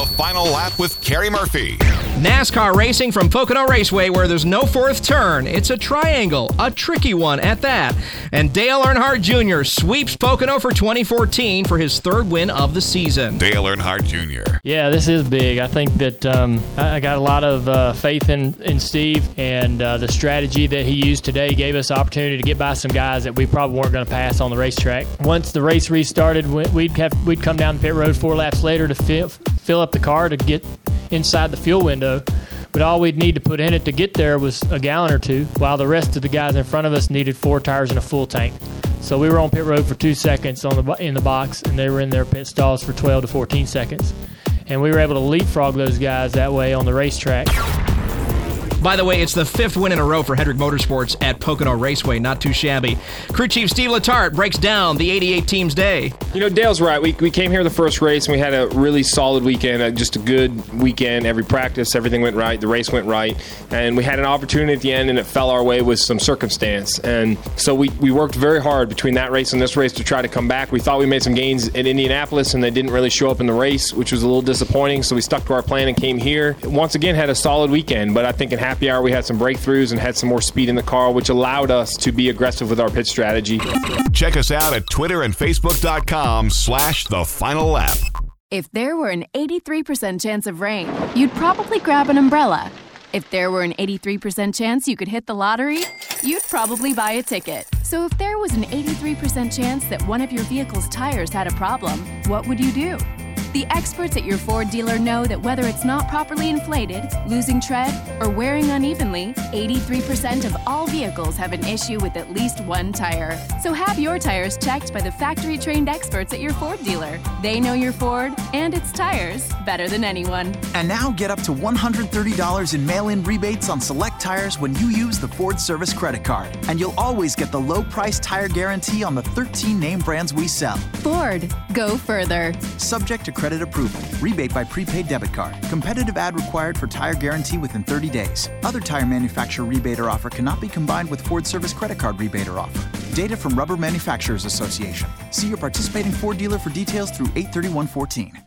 Final Lap with Kerry Murphy. NASCAR racing from Pocono Raceway where there's no fourth turn. It's a triangle, a tricky one at that. And Dale Earnhardt Jr. sweeps Pocono for 2014 for his third win of the season. Dale Earnhardt Jr. Yeah, this is big. I think that I got a lot of faith in Steve, and the strategy that he used today gave us the opportunity to get by some guys that we probably weren't going to pass on the racetrack. Once the race restarted, we'd come down the pit road 4 laps later to fill up the car to get inside the fuel window. But all we'd need to put in it to get there was a gallon or two, while the rest of the guys in front of us needed 4 tires and a full tank. So we were on pit road for 2 seconds in the box, and they were in their pit stalls for 12 to 14 seconds. And we were able to leapfrog those guys that way on the racetrack. By the way, it's the 5th win in a row for Hendrick Motorsports at Pocono Raceway. Not too shabby. Crew Chief Steve Letarte breaks down the 88 team's day. You know, Dale's right. We came here the first race, and we had a really solid weekend, just a good weekend. Every practice, everything went right. The race went right. And we had an opportunity at the end, and it fell our way with some circumstance. And so we worked very hard between that race and this race to try to come back. We thought we made some gains at Indianapolis, and they didn't really show up in the race, which was a little disappointing. So we stuck to our plan and came here. Once again, had a solid weekend, but I think in happy hour we had some breakthroughs and had some more speed in the car, which allowed us to be aggressive with our pit strategy. Check us out at Twitter and Facebook.com/The Final Lap. If there were an 83% chance of rain, you'd probably grab an umbrella. If there were an 83% chance you could hit the lottery, you'd probably buy a ticket. So if there was an 83% chance that one of your vehicle's tires had a problem, what would you do? The experts at your Ford dealer know that whether it's not properly inflated, losing tread, or wearing unevenly, 83% of all vehicles have an issue with at least one tire. So have your tires checked by the factory-trained experts at your Ford dealer. They know your Ford and its tires better than anyone. And now get up to $130 in mail-in rebates on select tires when you use the Ford Service Credit Card. And you'll always get the low-price tire guarantee on the 13 name brands we sell. Ford, go further. Subject to credit approval. Rebate by prepaid debit card. Competitive ad required for tire guarantee within 30 days. Other tire manufacturer rebate or offer cannot be combined with Ford Service Credit Card rebate or offer. Data from Rubber Manufacturers Association. See your participating Ford dealer for details through 8/31/14.